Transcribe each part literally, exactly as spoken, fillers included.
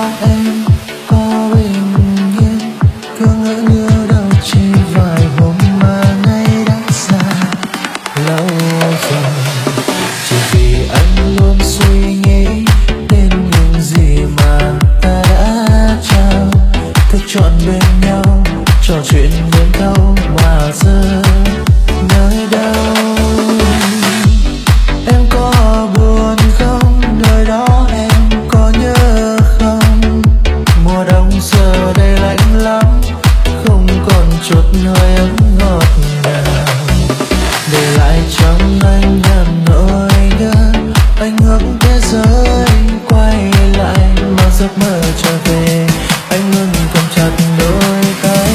em có bình yên, cứ ngỡ như đâu chỉ vài hôm mà nay đã xa lâu rồi. Chỉ vì anh luôn suy nghĩ đến những gì mà ta đã trao, thức trọn bên nhau trò chuyện đến đâu mà giờ nơi đâu. Em có buồn không, nơi đó em có nhớ không? Mùa đông giờ đây lạnh lắm, không còn chút hơi ấm ngọt ngào, để lại trong anh ngàn nỗi nhớ. Anh ngước thế giới quay lại, mang giấc mơ trở về, anh luôn cầm chặt đôi tay.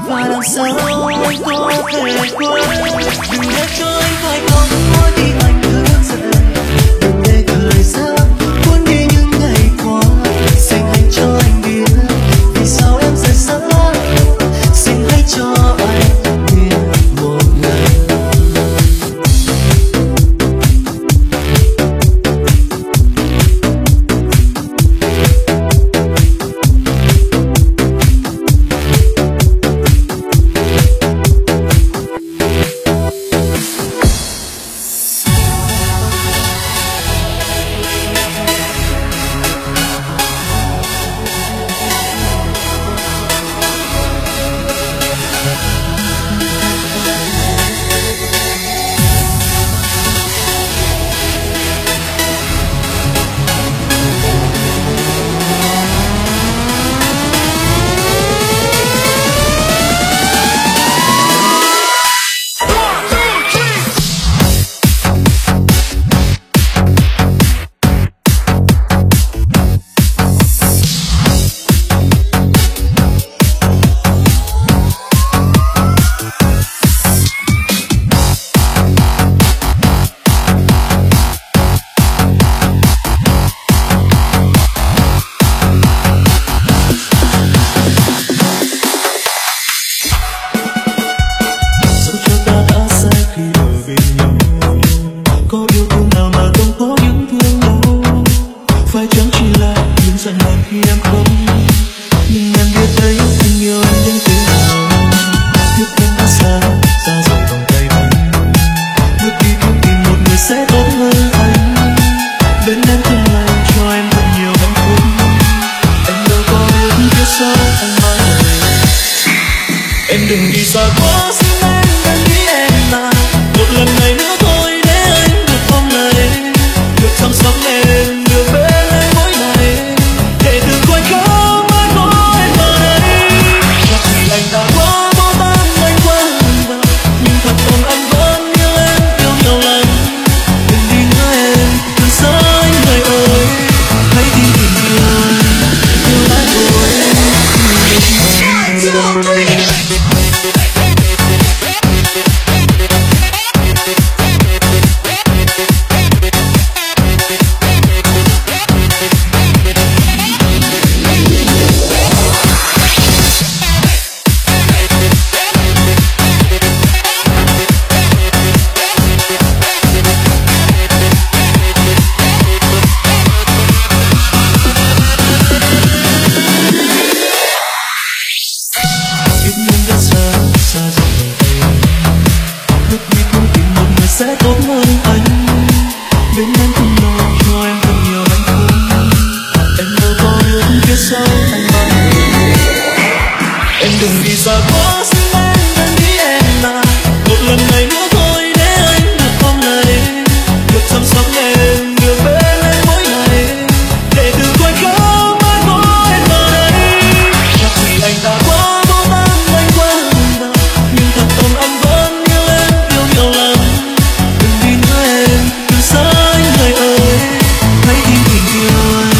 và làm sao anh có thể quên. Đừng để cho anh phải khóc mỗi khi anh thức dậy, đừng để thời gian cuốn đi những ngày qua. Xin hãy cho anh biết vì sao em rời xa, xin hãy cho anh biết một lần.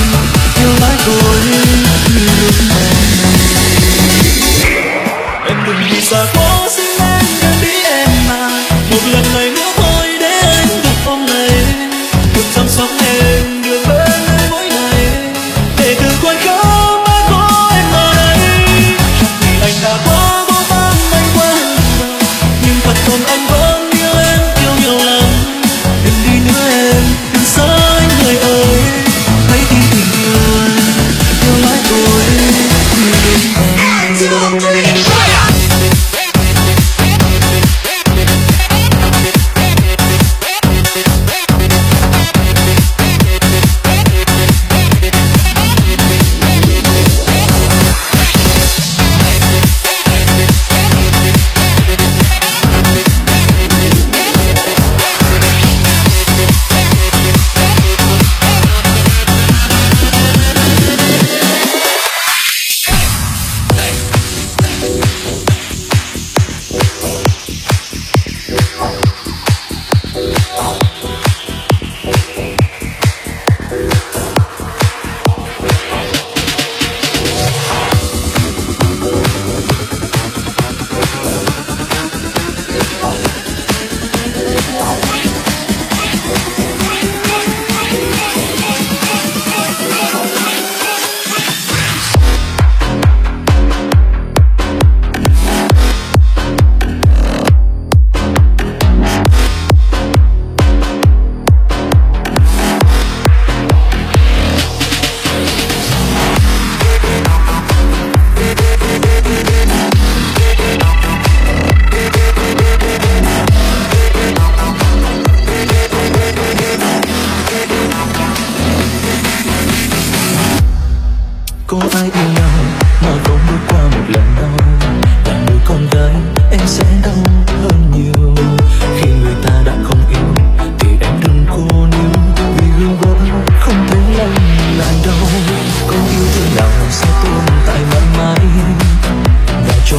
Em đừng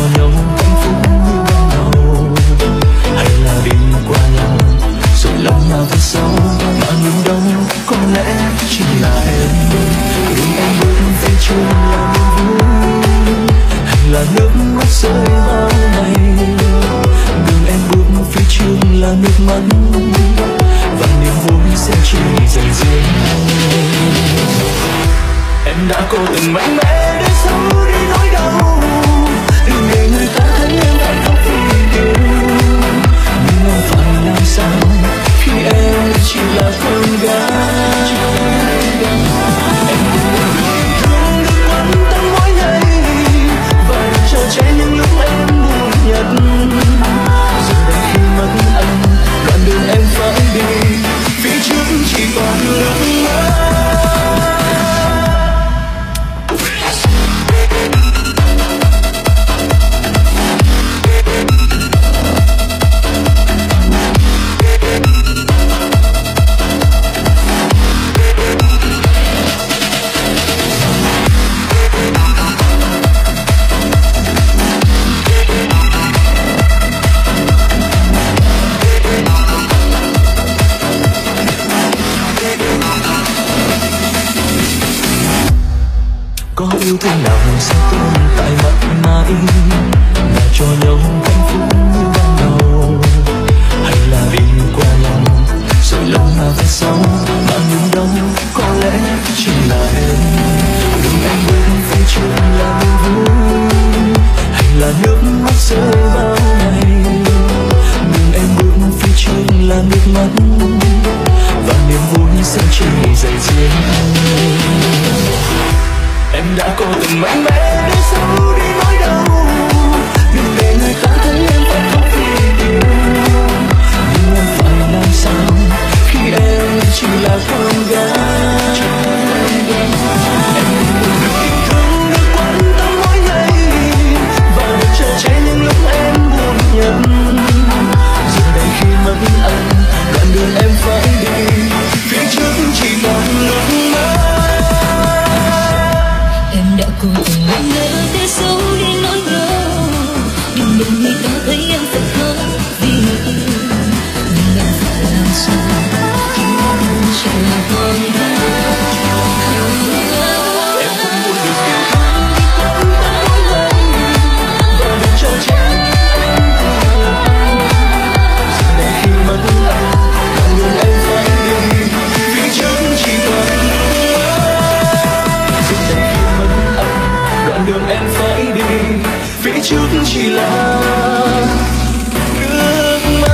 nhau hạnh phúc như ban đầu, hay là đi qua nhau rồi lòng nhau thật sâu, mà nhưng đâu có lẽ chỉ là em. Đường em bước về trường là niềm vui, hay là nước mắt rơi bao ngày. Đường em bước phía trường là nước mắt, và niềm vui sẽ chỉ dành riêng em. Đã cố tình mạnh mẽ để giấu đi nỗi đau, đừng để người ta thấy em vẫn khóc vì yêu. Nhưng em phải làm sao khi em chỉ là con gái? Em đừng thương được quan tâm mỗi ngày, và đừng chờ che những lúc em buồn nhất. Rồi đến khi mất anh, đoạn đường em phải đi, phía trước chỉ còn nước mắt. Có yêu thương nào sẽ tồn tại mãi mãi, là cho nhau hạnh phúc như ban đầu, hay là đi qua nhau rồi lòng nào thật sâu, mà nhưng đâu có lẽ chỉ là em. Đường em bước phía trước là niềm vui, hay là nước mắt rơi bao ngày. Đường em bước phía trước là nước mắt, và niềm vui sẽ chỉ dành riêng em. Đã cố tình mạnh mẽ để giấu đi nỗi đau, đừng để người ta thấy em vẫn khóc vì yêu. Nhưng em phải làm sao khi em chỉ là con gái? Em đừng yêu thương được quan tâm mỗi ngày, và đừng chờ che những lúc em buồn nhất. Rồi đây khi mất anh, đoạn đường em phải đi, phía trước chỉ còn nước mắt. Đã cố tình mạnh mẽ để giấu đi nỗi đau, đừng để người ta thấy em phải khóc vì yêu. Nhưng em phải làm sao khi em chỉ là con gái? Em không muốn được yêu thương đi quan tâm mỗi ngày, và đừng cho che em buồn. Giờ này khi mất anh, đoạn đường em phải đi, phía trước chỉ còn nước mắt. Giờ này khi mất anh, đoạn đường em phải đi, phía trước chỉ là nước mắt.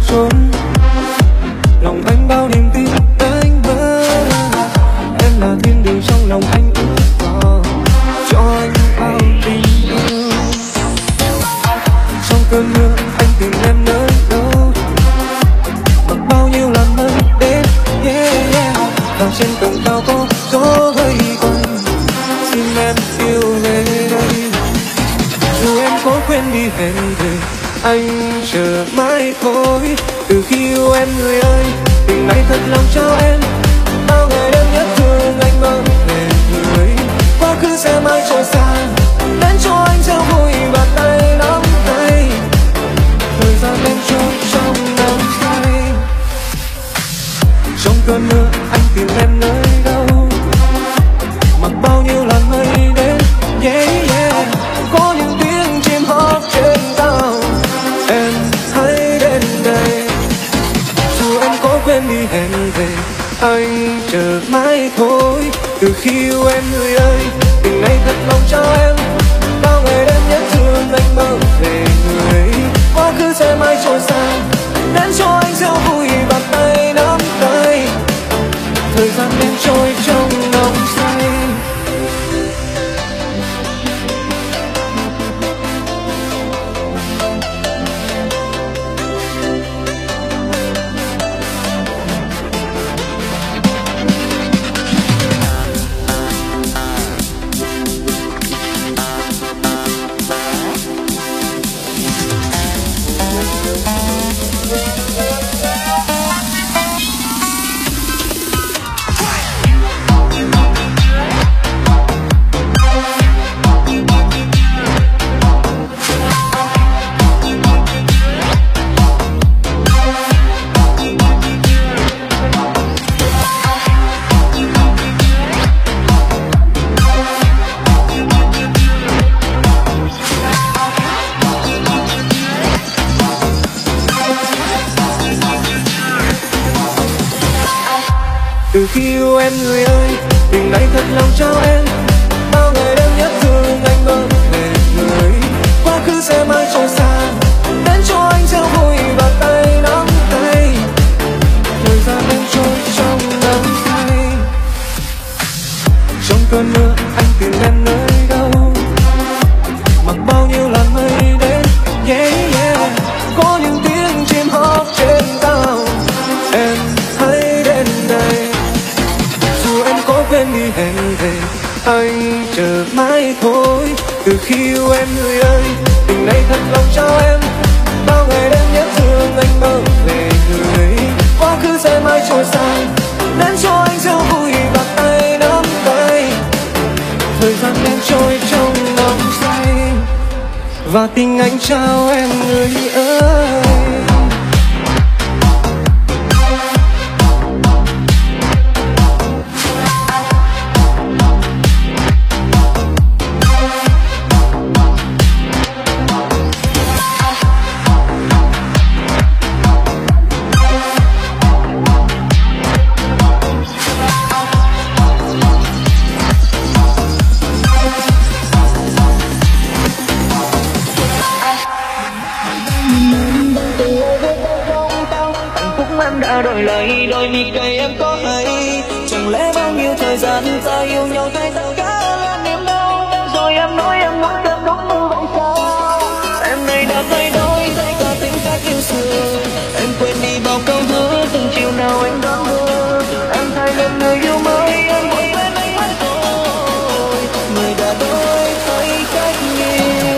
trốn. Lòng anh bao niềm tin anh mơ, em là thiên đường trong lòng anh ước vào, cho anh bao tình yêu. Trong cơn mưa anh tìm em nơi đâu, mặc bao nhiêu làn mây đến, yeah, yeah. Và trên tầng cao có gió hơi quanh, xin em yêu về đây. Dù em có quên đi hẹn thề, anh chờ mãi thôi. Từ khi yêu em người ơi, tình này thật lòng trao em. Bao ngày đêm nhất thương anh mơ về người, quá khứ sẽ mãi trôi xa, đến cho anh theo vui bàn tay nắm tay. Thời gian em trôi trong nắm tay. Trong cơn mưa anh tìm em nơi đâu, mặc bao nhiêu làn mây đến, yeah, yeah. Có những tiếng chim hót trên cao, em hãy đến đây. Dù em có quên đi hẹn thề, anh chờ mãi thôi. Từ khi yêu em người ơi, tình này thật lòng trao em. Bao ngày đêm nhất thương anh mơ về người, quá khứ sẽ mãi trôi xa, đến cho anh gieo vui bàn tay nắm tay. Thời gian đêm trôi trong nồng say. Từ khi yêu em người ơi, tình này thật lòng trao em. Bao ngày đêm nhất thương anh mơ về người, quá khứ sẽ mãi trôi xa, đến cho anh theo vui bàn tay nắm tay. Thời gian em trôi trong nắm tay. Trong cơn mưa anh tìm em nơi đâu, mặc bao nhiêu làn mây đến, yeah, yeah. Có những tiếng chim hót trên cao, em hãy đến đây. Dù em có quên đi hẹn thề, anh chờ mãi thôi. Từ khi yêu em người ơi, tình này thật lòng trao em. Bao ngày đêm nhất thương anh mơ về người, quá khứ sẽ mãi trôi xa, đến cho anh gieo vui bàn tay nắm tay. Thời gian đêm trôi trong nồng say, và tình anh trao em người ơi. Đã đổi lời đôi mi cây em có hay, chẳng lẽ bao nhiêu thời gian ta yêu nhau thay tất cả là niềm đau. Rồi em nói em muốn em đúng như vậy sao? Em này đã thay đổi thay cả tính cách yêu xưa. Em quên đi bao câu hứa từng chiều nào anh đón đưa. Em thay lên người yêu mới, em muốn quên anh mất rồi. Người đã đổi thay cách nhiều.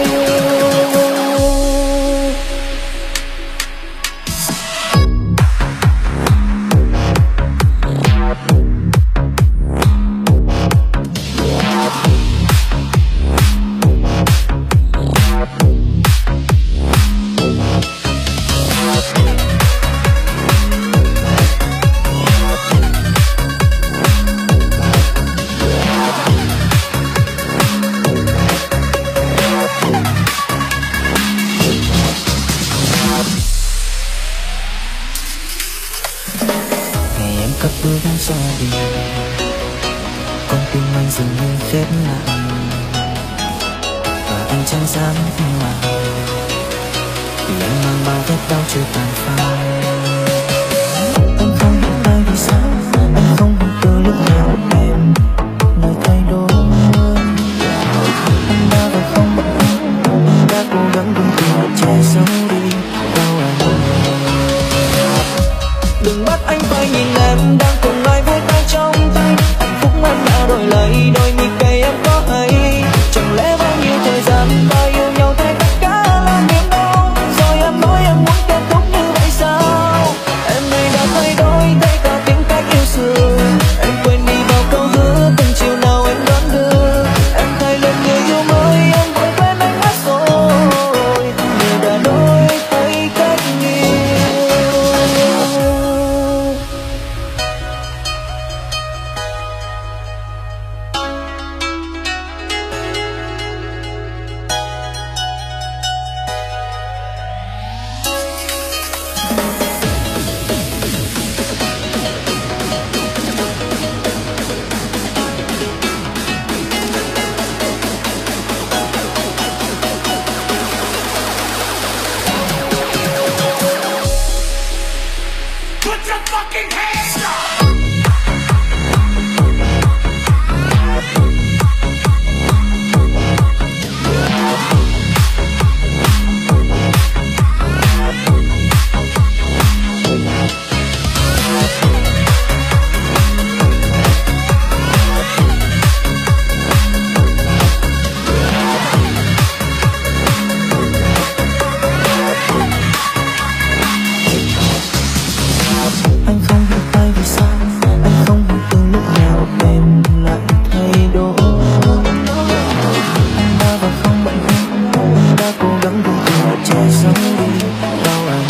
cất bước xa đi, con tim anh dường như khép lại và anh chẳng dám tin vào vẫn mang bao vết đau chưa tàn phai. Anh không hiểu tại vì sao, anh không hiểu từ lúc nào em lại thay đổi. Anh đã và không bận tâm, anh đã cố gắng đừng thừa che giấu đi đau anh. Đừng bắt anh phải nhìn em đang cùng ai với tay trong tay. Hạnh phúc em đã đổi lấy đôi mi cay em có hay. Chẳng lẽ bao nhiêu thời gian ta yêu nhau thay tất cả là niềm đau. Rồi em nói em muốn kết thúc như vậy sao? Em này đã thay đổi thay cả tính cách yêu xưa. Em quên đi bao câu hứa từng chiều nào em đón đưa. Em thay lên người yêu mới em vội quên anh mất rồi. Người đã đổi thay cách yêu. Put your fucking hands up! Anh không hiểu tại vì sao, anh không hiểu từ lúc nào em lại thay đổi. Anh đã và không bận tâm, anh đã cố gắng đừng thừa che giấu đi đau anh.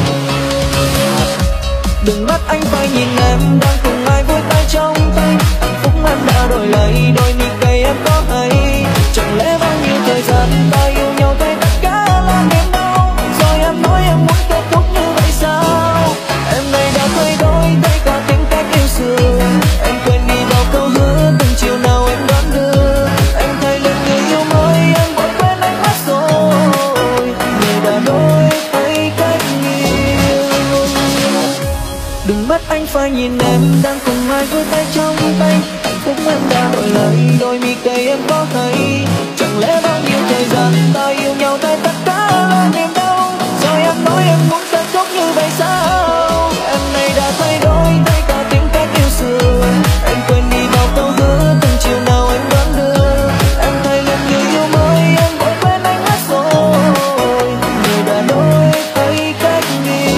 Đừng bắt anh phải nhìn em đang cùng ai với tay trong tay. Hạnh phúc em đã đổi lấy đôi mi cay em có hay. Chẳng lẽ bao nhiêu thời gian ta yêu nhau thay tất cả là niềm đau. Rồi em nói em muốn kết thúc như vậy sao? Em này đã thay đổi thay cả tính cách yêu xưa. Em quên đi bao câu hứa từng chiều nào em đón đưa. Em thay lên người yêu mới em vội quên anh mất rồi. Người đã đổi thay cách yêu. Đừng bắt anh phải nhìn em đang cùng ai với tay trong tay. Hạnh phúc em đã đổi lấy đôi mi cay em có hay. Chẳng lẽ bao nhiêu thời gian ta yêu nhau thay tất cả là niềm đau. Rồi em nói em muốn kết thúc như vậy sao? Em này đã thay đổi thay cả tính cách yêu xưa. Em quên đi bao câu hứa từng chiều nào em đón đưa. Em thay lên người yêu mới em vội quên anh mất rồi. Người đã đổi thay cách yêu.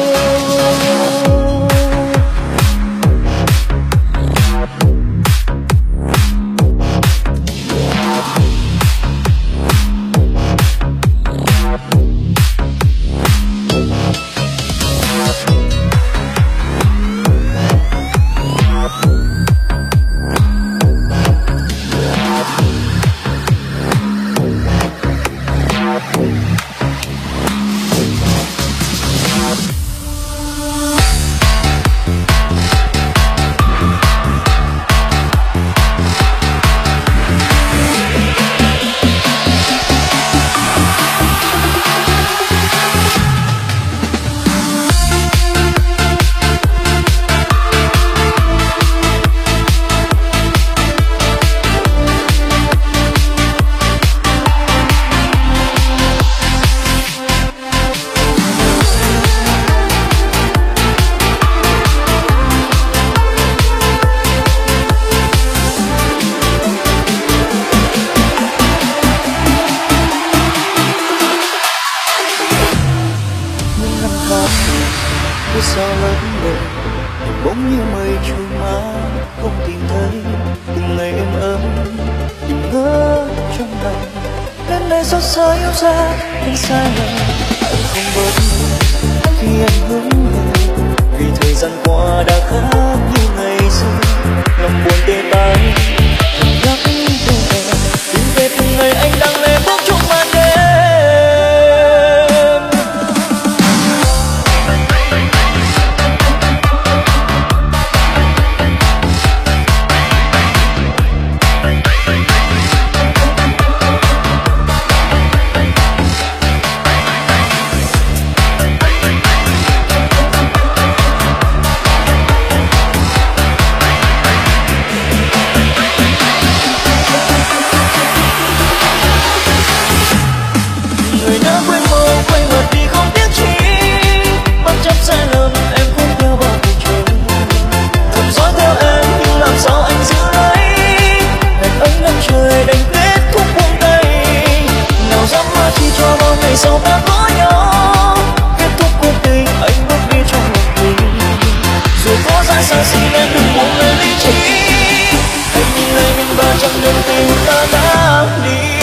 Sao lớn đời bỗng như mây trôi má không tìm thấy từng ngày êm ấm từng ngỡ trong lòng đến đây xót xa yêu xa đến sai lầm anh không bớt khi anh hướng về vì thời gian qua đã khác như ngày xưa lòng buồn tê tái nhắc về em tìm về từng ngày anh đang lê bước trong màn đêm. ngày sau ta có nhau. Kết thúc cuộc tình anh bước đi trong lòng mình, dù có ra xa xỉ em đừng buông lời lý trí. Anh nhìn lại mình và chẳng đường tình ta đã đi.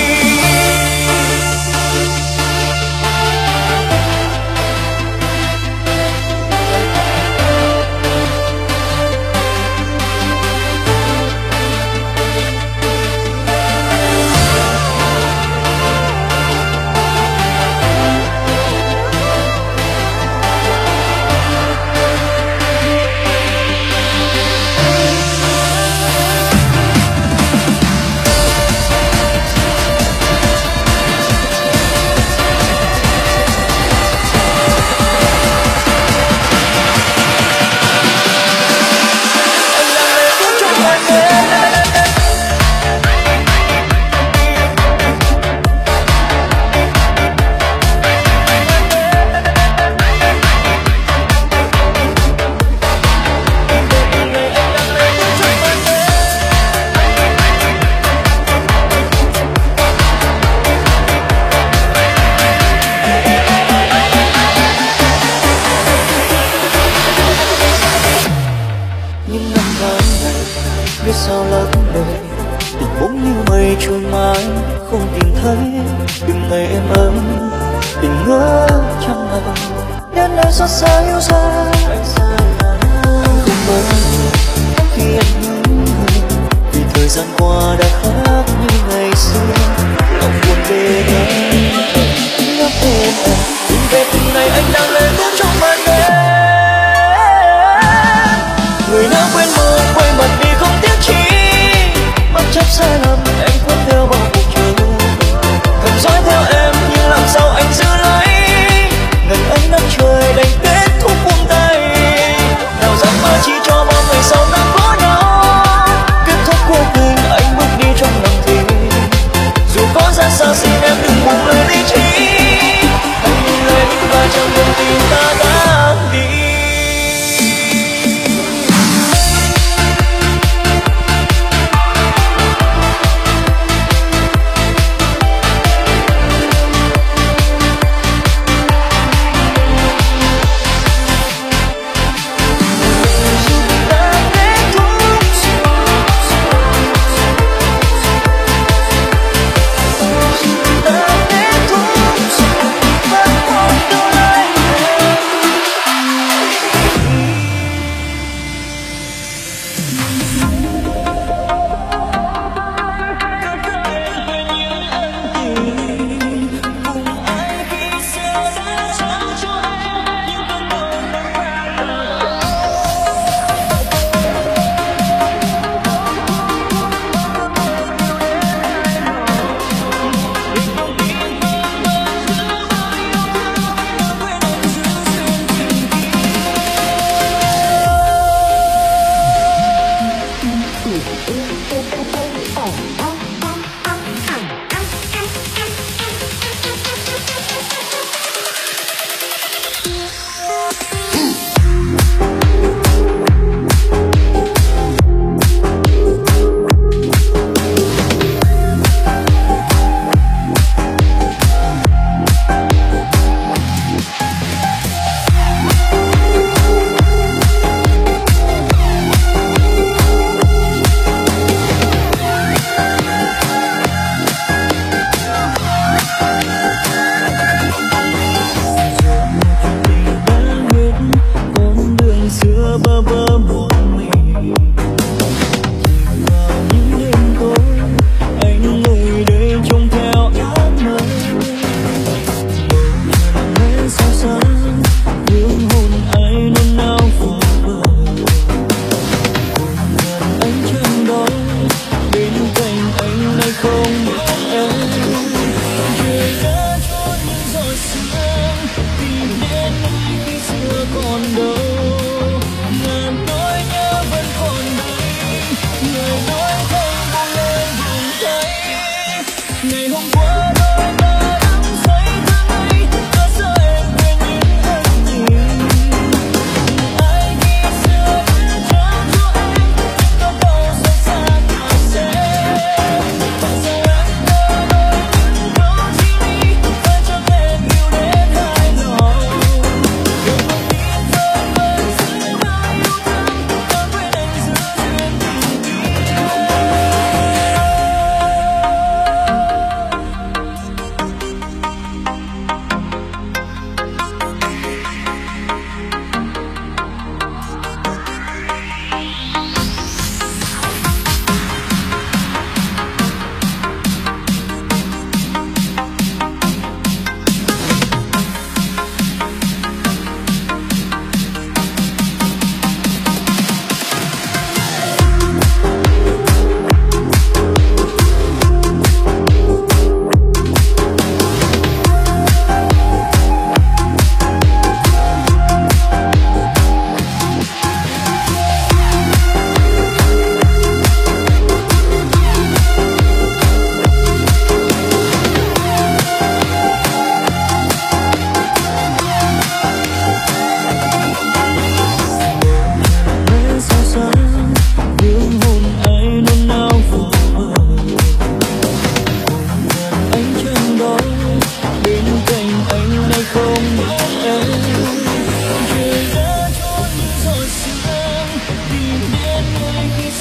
Biết sao lỡ đời tình bỗng như mây trôi mãi không tìm thấy. Từng ngày em ấm tình ngỡ trong lòng đến nơi xót xa yêu xa. Anh không mất khi anh nhớ người, vì thời gian qua đã khác như ngày xưa. Lòng buồn về em nhắc thêm em, nhưng về từng ngày anh đang lệ bước trong màn đêm. Người đã quên mơ quay mặt đi không tiếc chi, bất chấp sai lầm em cuốn theo bao cuộc chờ. Thầm dõi theo em nhưng làm sao anh giữ lấy, ngần ấy năm trời đành kết thúc buông tay.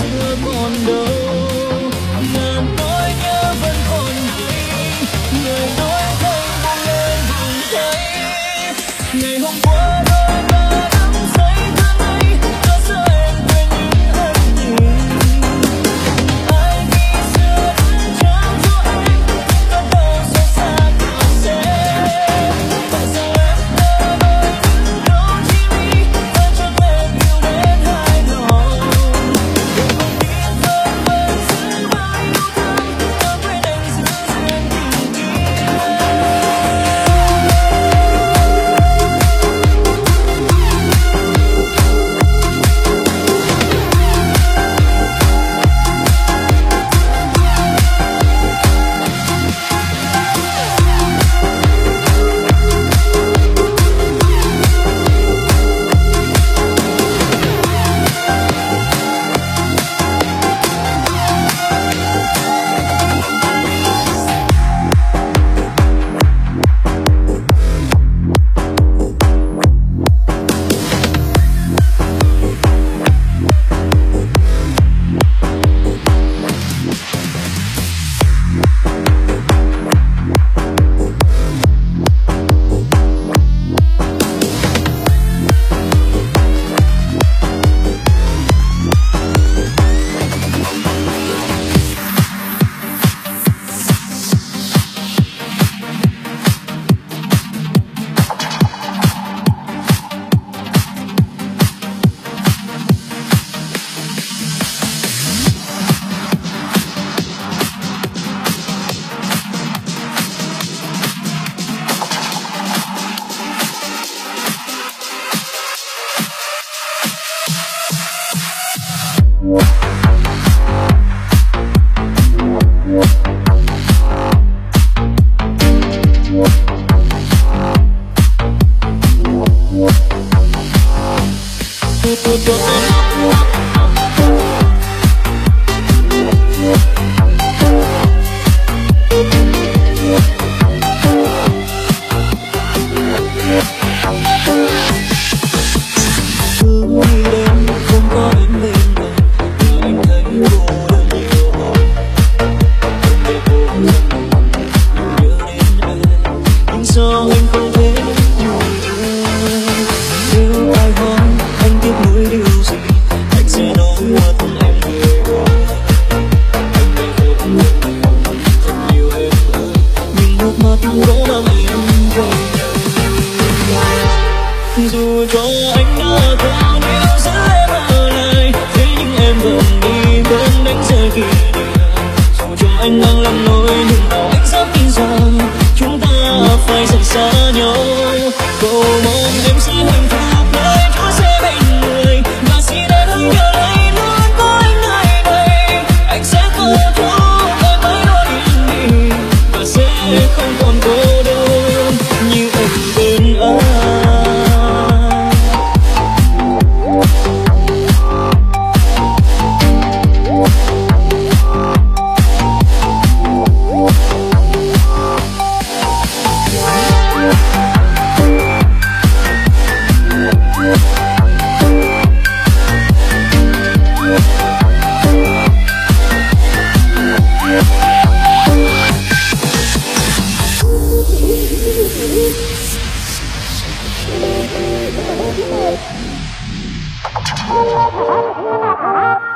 xưa còn đâu, ngàn nỗi nhớ vẫn còn đây, người đổi thay buông lên buông thấy. Ngày hôm qua đôi ta đắm say thương ấy, có sao em quên những ân tình. Ai khi xưa đã chăm cho anh, có đâu sâu xa còn sẽ. Tại sao em lỡ loi đứng đâu chỉ vì vẫn cho em yêu đến hai lòng. Để không biết thôi vẫn giữ bao yêu thương, đã quên anh giữ duyên tình kia. Dù cho anh đã không yêu giữ em ở lại, thế nhưng em vẫn đi vẫn đánh rơi kỷ niệm. Dù cho anh đang lầm lỗi nhưng nào anh dám tin rằng chúng ta phải rời xa nhau. Cầu mong em sẽ hạnh phúc nơi Chúa sẽ bên người, và xin em hãy nhớ lấy luôn có anh ngày đây. Anh sẽ có thuốc em mãi luôn yên bình, và sẽ không còn cô đơn như em bên anh. Oh,